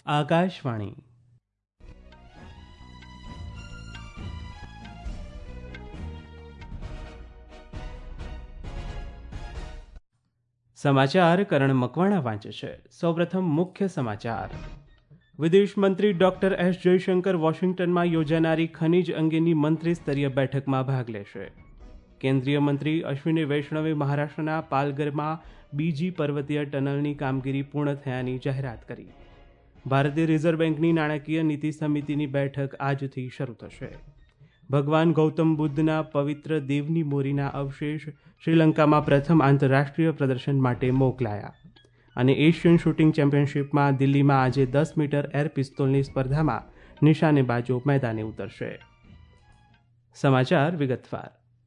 આકાશવાણી સમાચાર કરણ મકવાણા વાંચે છે. સૌપ્રથમ મુખ્ય સમાચાર. વિદેશ મંત્રી ડોક્ટર એસ જયશંકર વોશિંગ્ટનમાં યોજાનારી ખનીજ અંગેની મંત્રી સ્તરીય બેઠકમાં ભાગ લેશે. કેન્દ્રીય મંત્રી અશ્વિની વૈષ્ણવે મહારાષ્ટ્રના પાલઘરમાં બીજી પર્વતીય ટનલની કામગીરી પૂર્ણ થયાની જાહેરાત કરી. ભારતીય રિઝર્વ બેંકની નાણાકીય નીતિ સમિતિની બેઠક આજથી શરૂ થશે. ભગવાન ગૌતમ બુદ્ધના પવિત્ર દેવની મોરીના અવશેષ શ્રીલંકામાં પ્રથમ આંતરરાષ્ટ્રીય પ્રદર્શન માટે મોકલાયા. અને એશિયન શૂટિંગ ચેમ્પિયનશિપમાં દિલ્હીમાં આજે 10 મીટર એર પિસ્તોલની સ્પર્ધામાં નિશાનેબાજો મેદાને ઉતરશે. સમાચાર વિગતવાર.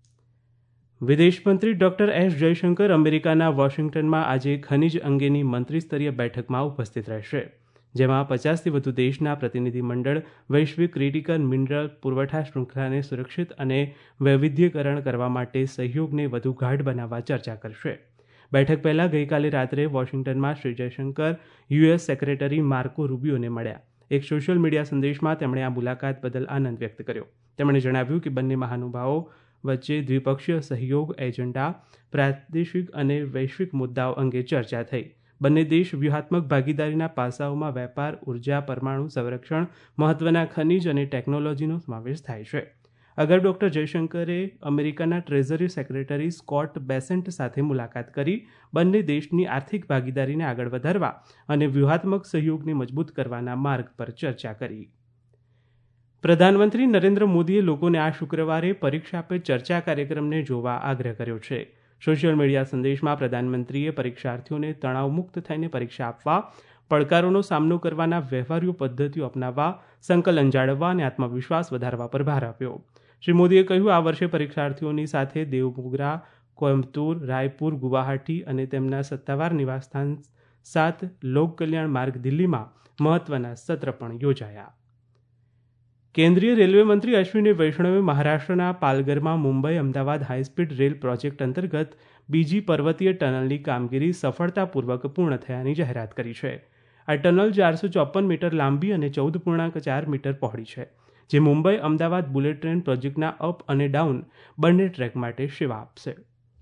વિદેશ મંત્રી ડોક્ટર એસ જયશંકર અમેરિકાના વોશિંગ્ટનમાં આજે ખનીજ અંગેની મંત્રીસ્તરીય બેઠકમાં ઉપસ્થિત રહેશે, જેમાં 50થી વધુ દેશના પ્રતિનિધિમંડળ વૈશ્વિક ક્રિટિકલ મિનરલ પુરવઠા શૃંખલાને સુરક્ષિત અને વૈવિધ્યકરણ કરવા માટે સહયોગને વધુ ગાઢ બનાવવા ચર્ચા કરશે. બેઠક પહેલા ગઈકાલે રાત્રે વોશિંગ્ટનમાં Shri Jaishankar US secretary Marco રૂબિયોને મળ્યા. એક સોશિયલ મીડિયા સંદેશમાં તેમણે આ મુલાકાત બદલ આનંદ વ્યક્ત કર્યો. તેમણે જણાવ્યું કે બંને મહાનુભાવો વચ્ચે દ્વિપક્ષીય સહયોગ, એજન્ડા, પ્રાદેશિક અને વૈશ્વિક મુદ્દાઓ અંગે ચર્ચા થઈ. બંને દેશ વ્યૂહાત્મક ભાગીદારીના પાસાઓમાં વેપાર, ઉર્જા, પરમાણુ સંરક્ષણ, મહત્વના ખનીજ અને ટેકનોલોજીનો સમાવેશ થાય છે. અગાઉ ડોક્ટર જયશંકરે અમેરિકાના ટ્રેઝરી સેક્રેટરી સ્કોટ બેસેન્ટ સાથે મુલાકાત કરી બંને દેશની આર્થિક ભાગીદારીને આગળ વધારવા અને વ્યૂહાત્મક સહયોગને મજબૂત કરવાના માર્ગ પર ચર્ચા કરી. પ્રધાનમંત્રી નરેન્દ્ર મોદીએ લોકોને આ શુક્રવારે પરીક્ષા પે ચર્ચા કાર્યક્રમને જોવા આગ્રહ કર્યો છે. સોશિયલ મીડિયા સંદેશમાં પ્રધાનમંત્રીએ પરીક્ષાર્થીઓને તણાવમુક્ત થઈને પરીક્ષા આપવા, પડકારોનો સામનો કરવાના વ્યવહારુ પદ્ધતિઓ અપનાવવા, સંકલન જાળવવા અને આત્મવિશ્વાસ વધારવા પર ભાર આપ્યો. શ્રી મોદીએ કહ્યું, આ વર્ષે પરીક્ષાર્થીઓની સાથે દેવમોગરા, કોયમ્બતુર, રાયપુર, ગુવાહાટી અને તેમના સત્તાવાર નિવાસસ્થાન 7 લોક કલ્યાણ માર્ગ દિલ્હીમાં મહત્વના સત્ર પણ યોજાયા. કેન્દ્રીય રેલવે મંત્રી અશ્વિની વૈષ્ણવે મહારાષ્ટ્રના પાલઘરમાં Mumbai Ahmedabad high speed rail project અંતર્ગત બીજી પર્વતીય ટનલની કામગીરી સફળતાપૂર્વક પૂર્ણ થયાની જાહેરાત કરી છે. આ ટનલ 454 મીટર લાંબી અને 14.4 મીટર પહોળી છે, જે મુંબઈ અમદાવાદ બુલેટ ટ્રેન પ્રોજેક્ટના અપ અને ડાઉન બંને ટ્રેક માટે સેવા આપશે.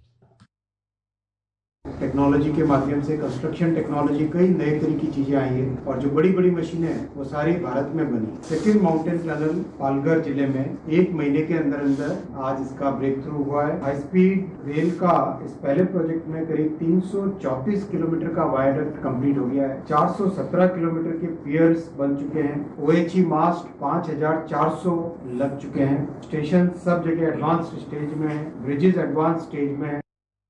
टेक्नोलॉजी के माध्यम से कंस्ट्रक्शन टेक्नोलॉजी कई नए तरह की चीजें आई है और जो बड़ी बड़ी मशीनें हैं वो सारी भारत में बनी. सेकंड माउंटेन टनल पालघर जिले में 1 महीने के अंदर आज इसका ब्रेक थ्रू हुआ है. हाई स्पीड रेल का इस पहले प्रोजेक्ट में करीब 334 किलोमीटर का वायरडक्ट कंप्लीट हो गया है. 417 किलोमीटर के पियर्स बन चुके हैं. OHE मास्ट 5400 लग चुके हैं. स्टेशन सब जगह एडवांस स्टेज में है. ब्रिजेस एडवांस स्टेज में है.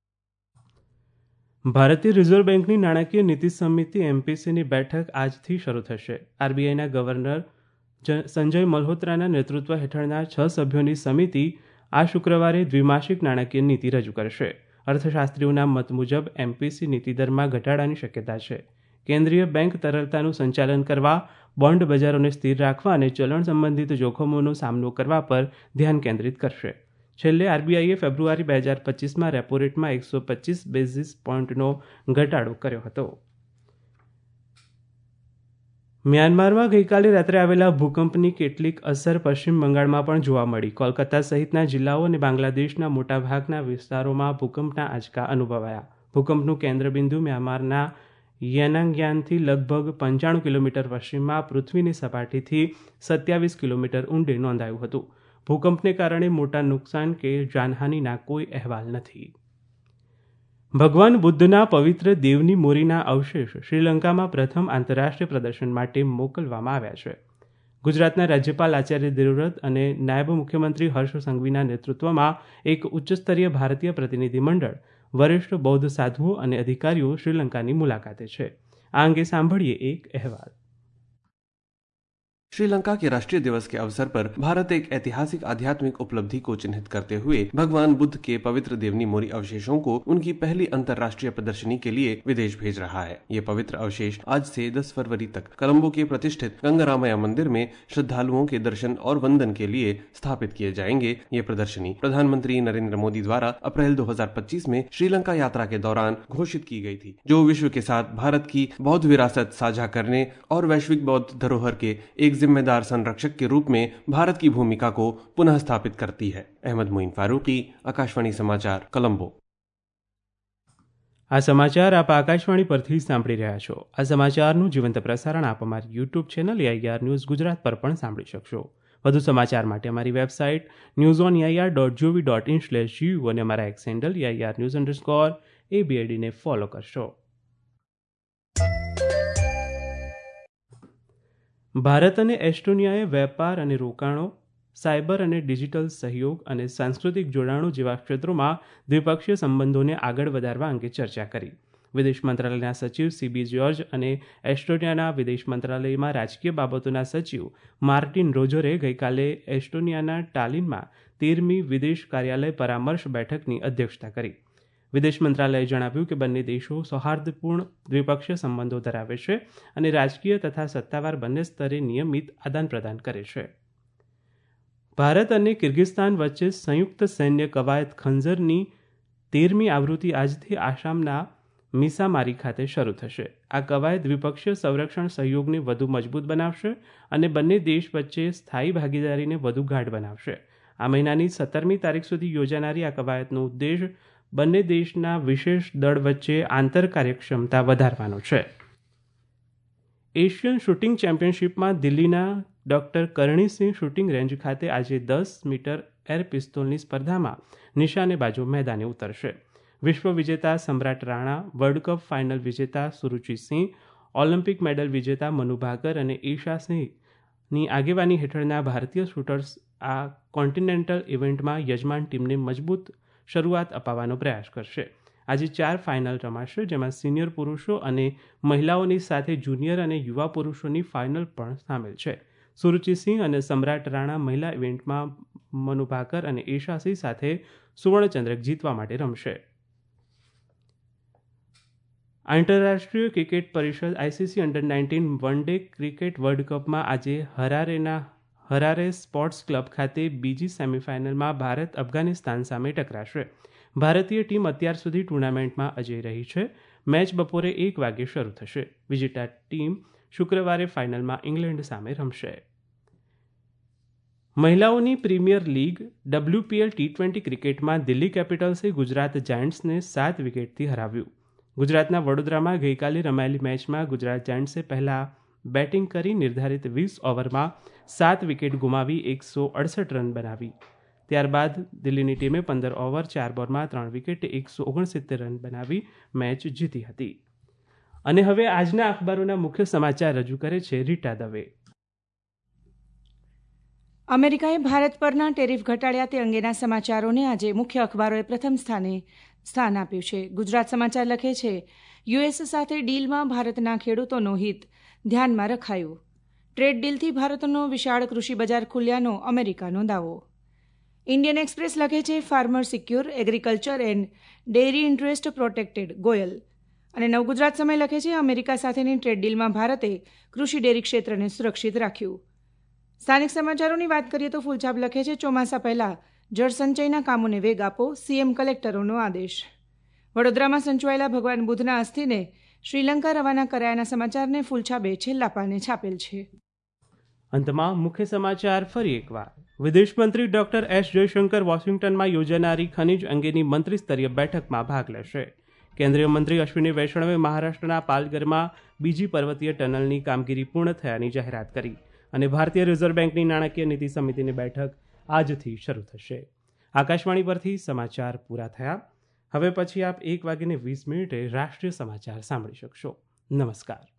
ભારતીય રિઝર્વ બેંકની નાણાકીય નીતિ સમિતિ એમપીસીની બેઠક આજથી શરૂ થશે. આરબીઆઈના ગવર્નર સંજય મલ્હોત્રાના નેતૃત્વ હેઠળના 6 સભ્યોની સમિતિ આ શુક્રવારે દ્વિમાસિક નાણાકીય નીતિ રજૂ કરશે. અર્થશાસ્ત્રીઓના મત મુજબ એમપીસી નીતિદરમાં ઘટાડાની શક્યતા છે. કેન્દ્રીય બેંક તરલતાનું સંચાલન કરવા, બોન્ડ બજારોને સ્થિર રાખવા અને ચલણ સંબંધિત જોખમોનો સામનો કરવા પર ધ્યાન કેન્દ્રિત કરશે. છેલ્લે આરબીઆઈએ ફેબ્રુઆરી 2025માં રેપો રેટમાં 125 બેઝિસ પોઈન્ટનો ઘટાડો કર્યો હતો. મ્યાનમારમાં ગઈકાલે રાત્રે આવેલા ભૂકંપની કેટલીક અસર પશ્ચિમ બંગાળમાં પણ જોવા મળી. કોલકાતા સહિતના જિલ્લાઓ અને બાંગ્લાદેશના મોટાભાગના વિસ્તારોમાં ભૂકંપના આંચકા અનુભવાયા. ભૂકંપનું કેન્દ્રબિંદુ મ્યાનમારના યાનાંગયાનથી લગભગ 95 કિલોમીટર પશ્ચિમમાં પૃથ્વીની સપાટીથી 27 કિલોમીટર ઊંડે નોંધાયું હતું. ભૂકંપને કારણે મોટા નુકસાન કે જાનહાનિના કોઈ અહેવાલ નથી. ભગવાન બુદ્ધના પવિત્ર દેવની મોરીના અવશેષ શ્રીલંકામાં પ્રથમ આંતરરાષ્ટ્રીય પ્રદર્શન માટે મોકલવામાં આવ્યા છે. ગુજરાતના રાજ્યપાલ આચાર્ય દેવવ્રત અને નાયબ મુખ્યમંત્રી હર્ષ સંઘવીના નેતૃત્વમાં એક ઉચ્ચસ્તરીય ભારતીય પ્રતિનિધિમંડળ વરિષ્ઠ બૌદ્ધ સાધુઓ અને અધિકારીઓ શ્રીલંકાની મુલાકાતે છે. આ અંગે સાંભળીએ એક અહેવાલ. श्रीलंका के राष्ट्रीय दिवस के अवसर पर भारत एक ऐतिहासिक आध्यात्मिक उपलब्धि को चिन्हित करते हुए भगवान बुद्ध के पवित्र देवनी मोरी अवशेषों को उनकी पहली अंतर्राष्ट्रीय प्रदर्शनी के लिए विदेश भेज रहा है। ये पवित्र अवशेष आज से 10 फरवरी तक कोलंबो के प्रतिष्ठित गंगारामया मंदिर में श्रद्धालुओं के दर्शन और वंदन के लिए स्थापित किए जाएंगे। ये प्रदर्शनी प्रधानमंत्री नरेंद्र मोदी द्वारा अप्रैल 2025 में श्रीलंका यात्रा के दौरान घोषित की गई थी, जो विश्व के साथ भारत की बौद्ध विरासत साझा करने और वैश्विक बौद्ध धरोहर के एक जिम्मेदार संरक्षक के रूप में भारत की भूमिका को पुनः स्थापित करती है। अहमद मोइन फारूकी, आकाशवाणी समाचार, कोलंबो। આ સમાચાર આપ આકાશવાણી પરથી સાંભળી રહ્યા છો। આ સમાચારનું જીવંત પ્રસારણ આપ અમારી YouTube channel AIR news Gujarat પર પણ સાંભળી શકશો। વધુ સમાચાર માટે અમારી વેબસાઇટ newsonair.gov.in/gu અને અમારા એક્સ હેન્ડલ AIR_news_ ને ફોલો કરશો। ભારત અને એસ્ટોનિયાએ વેપાર અને રોકાણો, સાયબર અને ડિજિટલ સહયોગ અને સાંસ્કૃતિક જોડાણો જેવા ક્ષેત્રોમાં દ્વિપક્ષીય સંબંધોને આગળ વધારવા અંગે ચર્ચા કરી। વિદેશ મંત્રાલયના સચિવ CB જ્યોર્જ અને એસ્ટોનિયાના વિદેશ મંત્રાલયમાં રાજકીય બાબતોના સચિવ માર્ટિન રોજરે ગઈકાલે એસ્ટોનિયાના ટાલિનમાં 13મી વિદેશ કાર્યાલય પરામર્શ બેઠકની અધ્યક્ષતા કરી। વિદેશ મંત્રાલયે જણાવ્યું કે બંને દેશો સૌહાર્દપૂર્ણ દ્વિપક્ષીય સંબંધો ધરાવે છે અને રાજકીય તથા સત્તાવાર બંને સ્તરે નિયમિત આદાન પ્રદાન કરે છે। ભારત અને કિર્ગિસ્તાન વચ્ચે સંયુક્ત સૈન્ય કવાયત ખંજરની 13મી આવૃત્તિ આજથી આસામના મિસામારી ખાતે શરૂ થશે। આ કવાયત દ્વિપક્ષીય સંરક્ષણ સહયોગને વધુ મજબૂત બનાવશે અને બંને દેશ વચ્ચે સ્થાયી ભાગીદારીને વધુ ગાઢ બનાવશે। આ મહિનાની 17મી તારીખ સુધી યોજાનારી આ કવાયતનો ઉદ્દેશ બંને દેશના વિશેષ દળ વચ્ચે આંતર કાર્યક્ષમતા વધારવાનો છે। એશિયન શૂટિંગ ચેમ્પિયનશિપમાં દિલ્હીના ડોક્ટર કરણીસિંહ શૂટિંગ રેન્જ ખાતે આજે 10 મીટર એર પિસ્તોલની સ્પર્ધામાં નિશાનેબાજો મેદાને ઉતરશે। વિશ્વ વિજેતા સમ્રાટ રાણા, વર્લ્ડ કપ ફાઇનલ વિજેતા સુરુચિ સિંહ, ઓલિમ્પિક મેડલ વિજેતા મનુ ભાકર અને ઈશા સિંહની આગેવાની હેઠળના ભારતીય શૂટર્સ આ કોન્ટિનેન્ટલ ઇવેન્ટમાં યજમાન ટીમને મજબૂત શરૂઆત અપાવવાનો પ્રયાસ કરશે। આજે 4 ફાઇનલ રમાશે, જેમાં સિનિયર પુરુષો અને મહિલાઓની સાથે જુનિયર અને યુવા પુરુષોની ફાઇનલ પણ સામેલ છે। સુરુચિ સિંહ અને સમ્રાટ રાણા મહિલા ઇવેન્ટમાં મનુ ભાકર અને ઈશા સિંહ સાથે સુવર્ણચંદ્રક જીતવા માટે રમશે। આંતરરાષ્ટ્રીય ક્રિકેટ પરિષદ ICC અંડર-19 વન ડે ક્રિકેટ વર્લ્ડ કપમાં આજે હરારે સ્પોર્ટ્સ ક્લબ ખાતે બીજી સેમીફાઇનલમાં ભારત અફઘાનિસ્તાન સામે ટકરાશે। ભારતીય ટીમ અત્યાર સુધી ટુર્નામેન્ટમાં અજેય રહી છે। મેચ બપોરે 1 વાગે શરૂ થશે। વિજેતા ટીમ શુક્રવારે ફાઇનલમાં ઇંગ્લેન્ડ સામે રમશે। મહિલાઓની પ્રીમિયર લીગ WPL T20 ક્રિકેટમાં દિલ્હી કેપિટલ્સે ગુજરાત જાયન્ટ્સને 7 વિકેટથી હરાવ્યું। ગુજરાતના વડોદરામાં ગઈકાલે રમાયેલી મેચમાં ગુજરાત જાયન્ટ્સે પહેલા બેટિંગ કરી નિર્ધારિત 20 ઓવરમાં 7 વિકેટ ગુમાવી 168 રન બનાવી। ત્યારબાદ દિલ્હીની ટીમે 15 ઓવર 4 બોલમાં 3 વિકેટે 169 રન બનાવી મેચ જીતી હતી। અને હવે આજના અખબારોના મુખ્ય સમાચાર રજૂ કરે છે રીટા દવે। અમેરિકાએ ભારત પરના ટેરિફ ઘટાડ્યા તે અંગેના સમાચારોને આજે મુખ્ય અખબારોએ પ્રથમ સ્થાન આપ્યું છે। ગુજરાત સમાચાર લખે છે, US સાથે ડીલમાં ભારતના ખેડૂતોનો હિત ધ્યાનમાં રખાયું। ટ્રેડ ડીલથી ભારતનો વિશાળ કૃષિ બજાર ખુલ્યાનો અમેરિકાનો દાવો। ઇન્ડિયન એક્સપ્રેસ લખે છે, farmer secure, agriculture and dairy interest protected, Goyal. અને નવગુજરાત સમય લખે છે, અમેરિકા સાથેની ટ્રેડ ડીલમાં ભારતે કૃષિ ડેરી ક્ષેત્રને સુરક્ષિત રાખ્યું। સ્થાનિક સમાચારોની વાત કરીએ તો ફૂલછાપ લખે છે, ચોમાસા પહેલા જળસંચયના કામોને વેગ આપો, CM કલેક્ટરોનો આદેશ। વડોદરામાં સંચવાયેલા ભગવાન બુદ્ધના અસ્થિને શ્રીલંકા રવાના કરાયાના સમાચારને ફૂલછાપે છેલ્લા પાને છાપેલ છે। અંતમાં મુખ્ય સમાચાર ફરી એકવાર। વિદેશ મંત્રી ડોક્ટર S જયશંકર વોશિંગ્ટનમાં યોજાનારી ખનિજ અંગેની મંત્રીસ્તરીય બેઠકમાં ભાગ લેશે। કેન્દ્રીય મંત્રી અશ્વિની વૈષ્ણવે મહારાષ્ટ્રના પાલઘરમાં બીજી પર્વતીય ટનલની કામગીરી પૂર્ણ થયાની જાહેરાત કરી અને ભારતીય રિઝર્વ બેંકની નાણાકીય નીતિ સમિતિની બેઠક આજથી શરૂ થશે। આકાશવાણી પરથી સમાચાર પૂરા થયા। હવે પછી આપ 1:20 રાષ્ટ્રીય સમાચાર સાંભળી શકશો। નમસ્કાર।